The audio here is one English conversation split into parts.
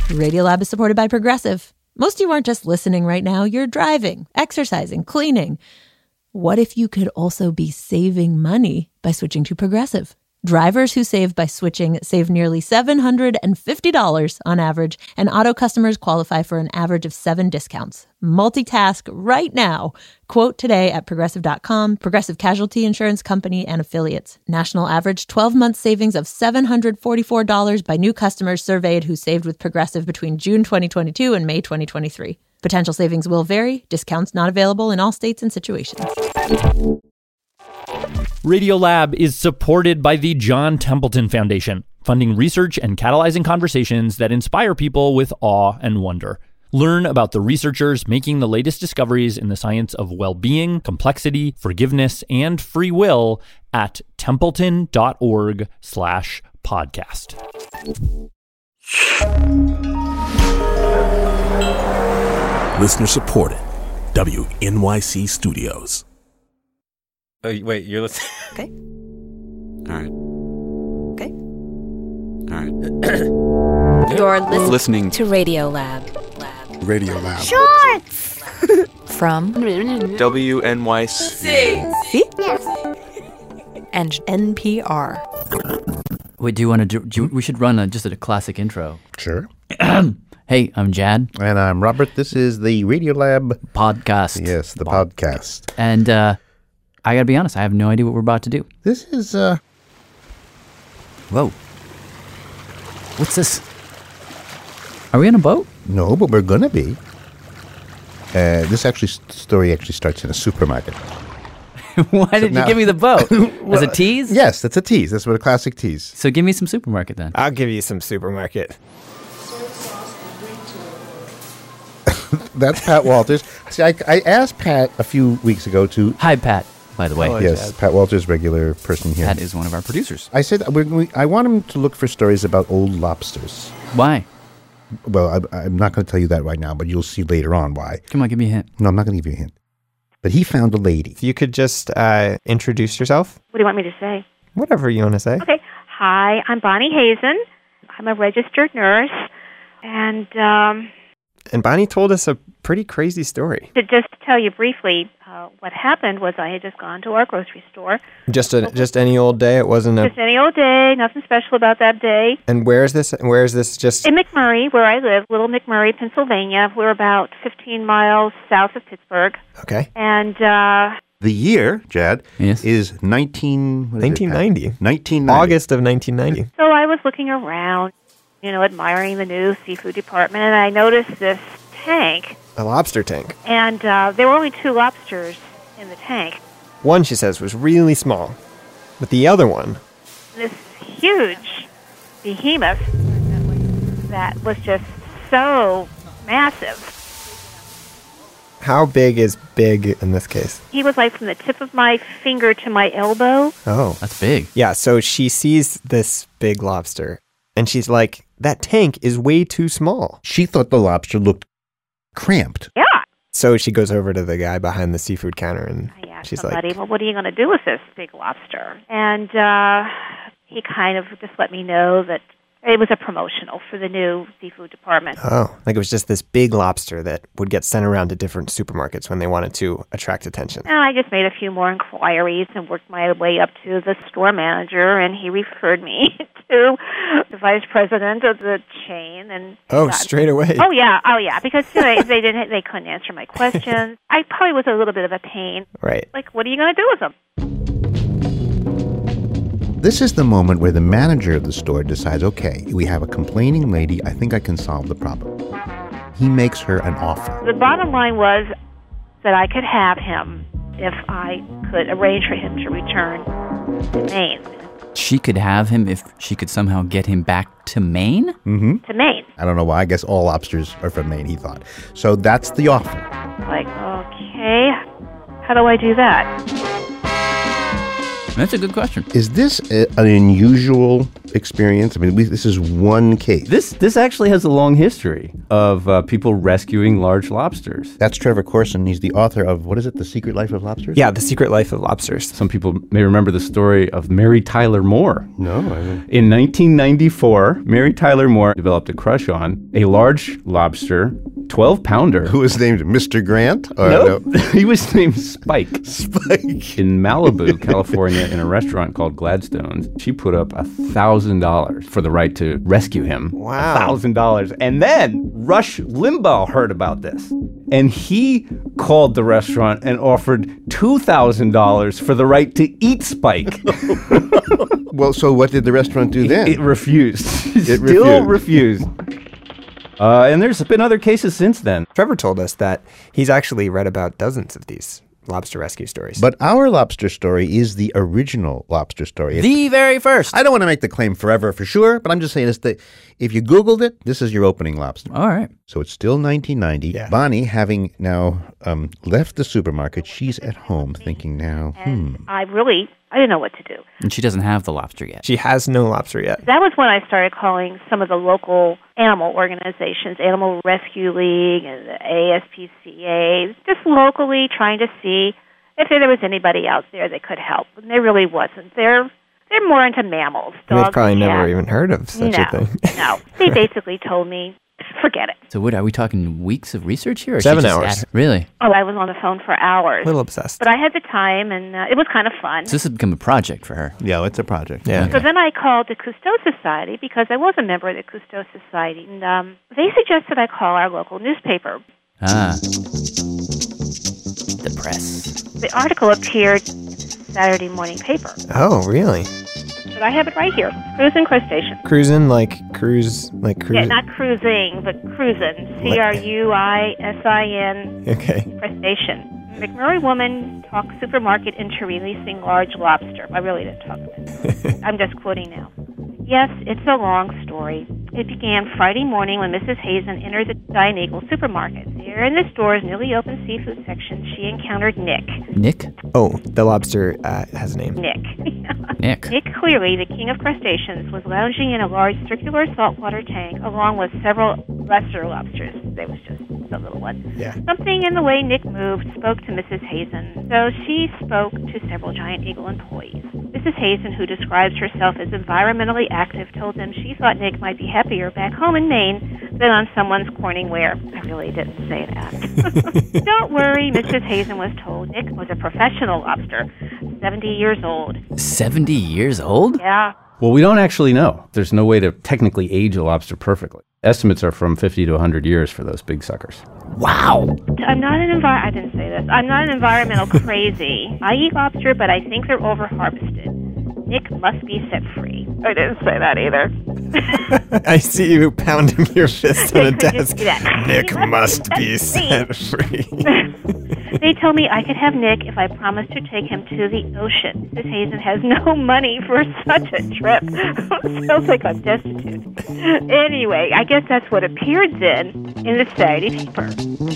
Radiolab is supported by Progressive. Most of you aren't just listening right now. You're driving, exercising, cleaning. What if you could also be saving money by switching to Progressive? Drivers who save by switching save nearly $750 on average, and auto customers qualify for an average of 7 discounts. Multitask right now. Quote today at Progressive.com. Progressive Casualty Insurance Company and Affiliates. National average 12-month savings of $744 by new customers surveyed who saved with Progressive between June 2022 and May 2023. Potential savings will vary. Discounts not available in all states and situations. Radiolab is supported by the John Templeton Foundation, funding research and catalyzing conversations that inspire people with awe and wonder. Learn about the researchers making the latest discoveries in the science of well-being, complexity, forgiveness, and free will at templeton.org/podcast. Listener supported. WNYC Studios. Oh, wait, you're listening? Okay. All right. Okay. All right. You're Listening to Radiolab. Radiolab. Shorts! From WNYC. See? And NPR. Wait, do you want to do? We should run just a classic intro. Sure. Hey, I'm Jad. And I'm Robert. This is the Radiolab Podcast. Yes, the podcast. And I got to be honest, I have no idea what we're about to do. This is, Whoa. What's this? Are we on a boat? No, but we're going to be. This story starts in a supermarket. Why did you give me the boat? As a tease? Yes, that's a tease. That's what a classic tease. So give me some supermarket then. I'll give you some supermarket. That's Pat Walters. See, I asked Pat a few weeks ago to... Hi, Pat, by the way. Hello. Yes, Pat Walters, regular person here. Pat is one of our producers. I said I want him to look for stories about old lobsters. Why? Well, I'm not going to tell you that right now, but you'll see later on why. Come on, give me a hint. No, I'm not going to give you a hint. But he found a lady. If you could just introduce yourself. What do you want me to say? Whatever you want to say. Okay. Hi, I'm Bonnie Hazen. I'm a registered nurse. And Bonnie told us a pretty crazy story. to just tell you briefly, what happened was I had just gone to our grocery store. Just any old day. It wasn't a. Just any old day, nothing special about that day. And where is this? Where is this? Just In McMurray, where I live, Little McMurray, Pennsylvania. We're about 15 miles south of Pittsburgh. okay. And The year, Jad, Yes. is 1990. 1990. August of 1990. so I was looking around, admiring the new seafood department, and I noticed this tank. A lobster tank. And there were only 2 lobsters in the tank. One, she says, was really small. But the other one, This huge behemoth that was just so massive. how big is big in this case? He was like from the tip of my finger to my elbow. Oh. That's big. Yeah, so she sees this big lobster, and she's like, that tank is way too small. She thought the lobster looked cramped. Yeah. So she goes over to the guy behind the seafood counter, and I asked she's somebody, like, well, what are you going to do with this big lobster? And he kind of just let me know that it was a promotional for the new seafood department. oh, like it was just this big lobster that would get sent around to different supermarkets when they wanted to attract attention. And I just made a few more inquiries and worked my way up to the store manager, and he referred me to the vice president of the chain. And Oh, straight away. Oh yeah, because they couldn't answer my questions. I probably was a little bit of a pain. Right. Like, what are you going to do with them? This is the moment where the manager of the store decides, okay, we have a complaining lady. I think I can solve the problem. He makes her an offer. The bottom line was that I could have him if I could arrange for him to return to Maine. She could have him if she could somehow get him back to Maine? Mm-hmm. To Maine. I don't know why. I guess all lobsters are from Maine, he thought. So that's the offer. Like, okay, how do I do that? That's a good question. Is this an unusual experience? I mean, this is one case. This actually has a long history of people rescuing large lobsters. That's Trevor Corson. He's the author of, what is it, The Secret Life of Lobsters? Yeah, The Secret Life of Lobsters. Some people may remember the story of Mary Tyler Moore. No, I haven't. In 1994, Mary Tyler Moore developed a crush on a large lobster, 12-pounder. Who was named Mr. Grant? Or No, no? he was named Spike. Spike. In Malibu, California, in a restaurant called Gladstone's, she put up $1,000 for the right to rescue him. Wow. $1,000. And then Rush Limbaugh heard about this. And he called the restaurant and offered $2,000 for the right to eat Spike. Well, so what did the restaurant do then? It refused. It Still refused. And there's been other cases since then. Trevor told us that he's actually read about dozens of these lobster rescue stories. But our lobster story is the original lobster story. The very first. I don't want to make the claim forever for sure, but I'm just saying this, that if you Googled it, this is your opening lobster. All right. So it's still 1990. Yeah. Bonnie, having now left the supermarket, she's at home thinking now, And I didn't know what to do. And she doesn't have the lobster yet. She has no lobster yet. That was when I started calling some of the local animal organizations, Animal Rescue League and the ASPCA, just locally trying to see if there was anybody out there that could help. And there really wasn't. They're more into mammals. They've Dogs probably and never cats. even heard of such a thing. No. They basically told me, forget it. So what, are we talking weeks of research here? Or 7 she just hours. Really? Oh, I was on the phone for hours. A little obsessed. But I had the time, and it was kind of fun. So this has become a project for her. yeah, it's a project. Yeah. So then I called the Cousteau Society because I was a member of the Cousteau Society, and they suggested I call our local newspaper. Ah. The press. The article appeared in the Saturday morning paper, Oh, really? but I have it right here. Cruisin' Crustacean. Cruising like cruise, like cruise. Yeah, not cruising, but cruisin'. Cruisin, Okay. crustacean. McMurray woman talks supermarket into releasing large lobster. I really didn't talk about it. I'm just quoting now. Yes, it's a long story. It began Friday morning when Mrs. Hazen entered the Giant Eagle supermarket. There in the store's newly opened seafood section, she encountered Nick. Nick? Oh, the lobster has a name. Nick. Nick. Nick Cleary, the king of crustaceans, was lounging in a large circular saltwater tank along with several lesser lobsters. There was just the little one. Yeah. Something in the way Nick moved spoke to Mrs. Hazen, so she spoke to several Giant Eagle employees. Mrs. Hazen, who describes herself as environmentally active, told them she thought Nick might be happier back home in Maine than on someone's Corningware. I really didn't say that. Don't worry, Mrs. Hazen was told. Nick was a professional lobster, 70 years old. 70 years old? Yeah. Well, we don't actually know. There's no way to technically age a lobster perfectly. Estimates are from 50 to 100 years for those big suckers. Wow. I'm not an I didn't say this. I'm not an environmental crazy. I eat lobster, but I think they're over-harvested. Nick must be set free. I didn't say that either. I see you pounding your fist on the Could you desk. see that? Nick must be set free. They told me I could have Nick if I promised to take him to the ocean. Mrs. Hazen has no money for such a trip. Sounds like I'm destitute. Anyway, I guess that's what appeared then in the Saturday paper.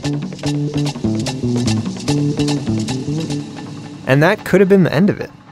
And that could have been the end of it.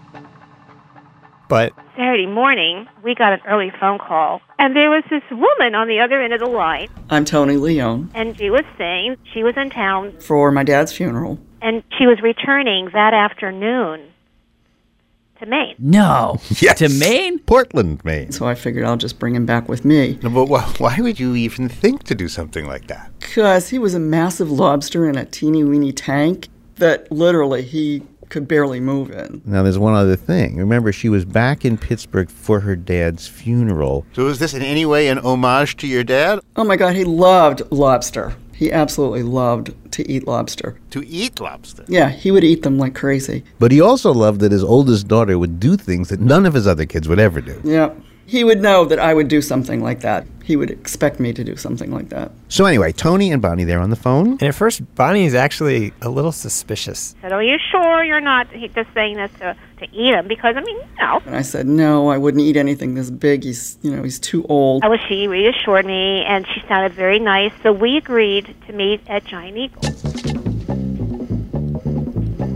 But Saturday morning, we got an early phone call, and there was this woman on the other end of the line, I'm Tony Leone and she was saying she was in town, for my dad's funeral. and she was returning that afternoon to Maine. No. Yes. To Maine? Portland, Maine. So I figured I'll just bring him back with me. No, but why would you even think to do something like that? Because he was a massive lobster in a teeny-weeny tank that literally he could barely move in. Now, there's one other thing. Remember, she was back in Pittsburgh for her dad's funeral. So is this in any way an homage to your dad? Oh my God, he loved lobster. He absolutely loved to eat lobster. To eat lobster? Yeah, he would eat them like crazy. But he also loved that his oldest daughter would do things that none of his other kids would ever do. Yeah. He would know that I would do something like that. He would expect me to do something like that. So anyway, Tony and Bonnie, they're on the phone. and at first, Bonnie is actually a little suspicious. I said, are you sure you're not just saying this to eat him? Because, I mean, no. And I said, no, I wouldn't eat anything this big. He's too old. Well, she reassured me, and she sounded very nice, so we agreed to meet at Giant Eagle.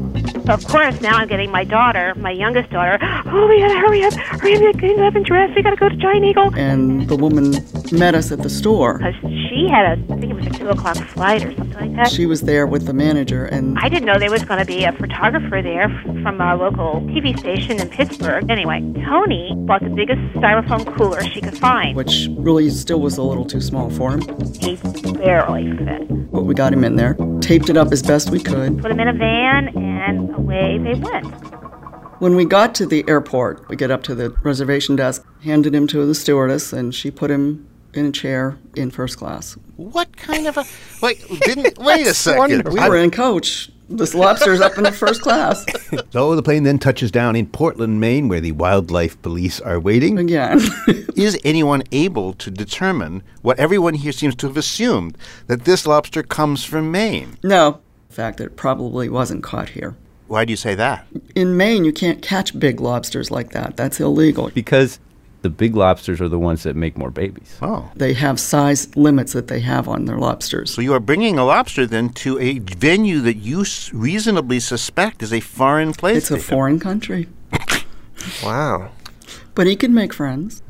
So, of course, now I'm getting my daughter, my youngest daughter, oh, we gotta hurry up, getting up and dressed, we gotta go to Giant Eagle. And the woman met us at the store. Because she had I think it was a 2 o'clock flight or something like that. She was there with the manager, and I didn't know there was going to be a photographer there from a local TV station in Pittsburgh. Anyway, Tony bought the biggest styrofoam cooler she could find. Which really still was a little too small for him. He barely fit. But we got him in there, taped it up as best we could. Put him in a van, and away they went. When we got to the airport, we get up to the reservation desk, handed him to the stewardess, and she put him in a chair in first class. What kind of a... Wait a second. We were in coach. This lobster's up in the first class. So the plane then touches down in Portland, Maine, where the wildlife police are waiting. Again. Is anyone able to determine what everyone here seems to have assumed, that this lobster comes from Maine? No. The fact that it probably wasn't caught here. Why do you say that? In Maine, you can't catch big lobsters like that. That's illegal. Because the big lobsters are the ones that make more babies. Oh. They have size limits that they have on their lobsters. So you are bringing a lobster, then, to a venue that you reasonably suspect is a foreign place. It's a foreign country. Wow. But he can make friends.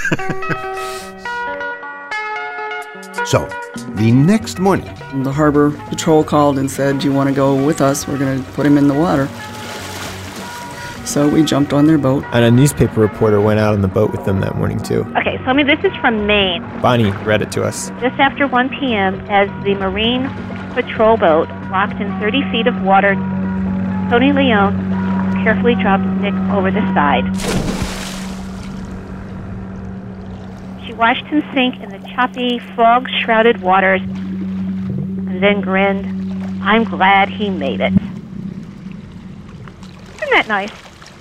So, the next morning, the harbor patrol called and said, "Do you want to go with us? We're going to put him in the water." So we jumped on their boat. And a newspaper reporter went out on the boat with them that morning, too. Okay, so this is from Maine. Bonnie read it to us. Just after 1 p.m., as the Marine patrol boat rocked in 30 feet of water, Tony Leone carefully dropped Nick over the side. She watched him sink in the choppy, fog-shrouded waters and then grinned, "I'm glad he made it." Isn't that nice?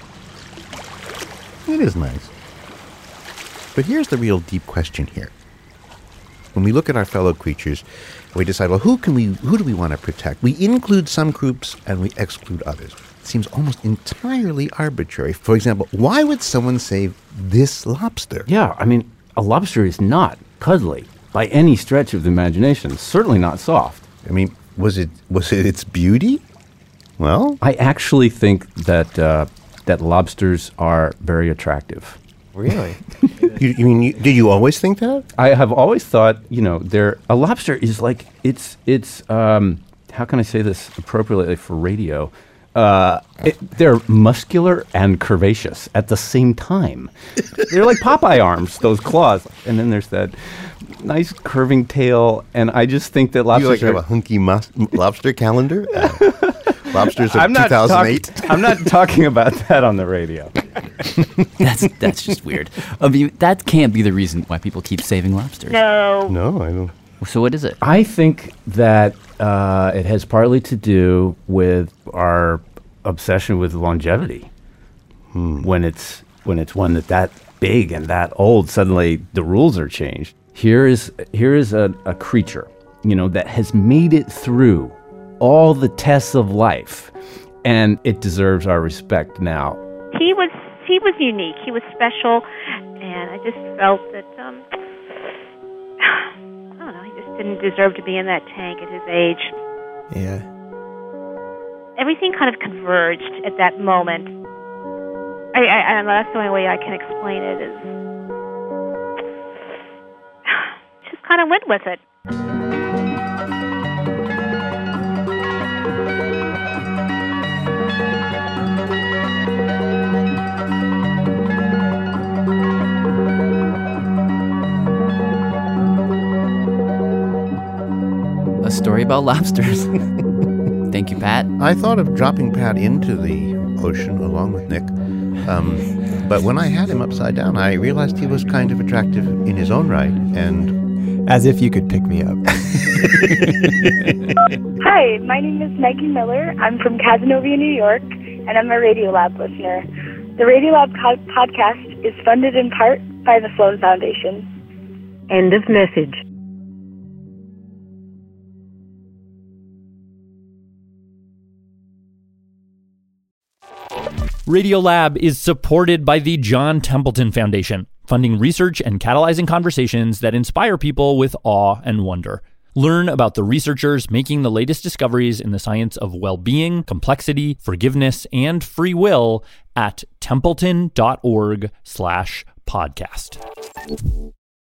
it is nice. But here's the real deep question here. When we look at our fellow creatures, we decide, well, who do we want to protect? We include some groups and we exclude others. It seems almost entirely arbitrary. For example, why would someone save this lobster? Yeah, I mean, a lobster is not cuddly by any stretch of the imagination. It's certainly not soft. I mean, was it its beauty? Well, I actually think that that lobsters are very attractive. Really? Did you always think that? I have always thought, a lobster is like, it's how can I say this appropriately for radio? They're muscular and curvaceous at the same time. They're like Popeye arms, those claws. And then there's that nice curving tail. And I just think that lobsters have a hunky lobster calendar? Lobsters of 2008? I'm not talking about that on the radio. That's just weird. That can't be the reason why people keep saving lobsters. No, I don't. So what is it? I think that it has partly to do with our obsession with longevity. When it's one that big and that old, suddenly the rules are changed. Here is a creature, that has made it through all the tests of life, and it deserves our respect now. He was unique. He was special, and I just felt that I don't know. He just didn't deserve to be in that tank at his age. Yeah. Everything kind of converged at that moment. I that's the only way I can explain it. Is just kind of went with it. A story about lobsters. Thank you, Pat. I thought of dropping Pat into the ocean along with Nick. But when I had him upside down, I realized he was kind of attractive in his own right. And as if you could pick me up. Hi, my name is Megan Miller. I'm from Cazenovia, New York, and I'm a Radiolab listener. The Radiolab podcast is funded in part by the Sloan Foundation. End of message. Radiolab is supported by the John Templeton Foundation, funding research and catalyzing conversations that inspire people with awe and wonder. Learn about the researchers making the latest discoveries in the science of well-being, complexity, forgiveness, and free will at templeton.org/podcast.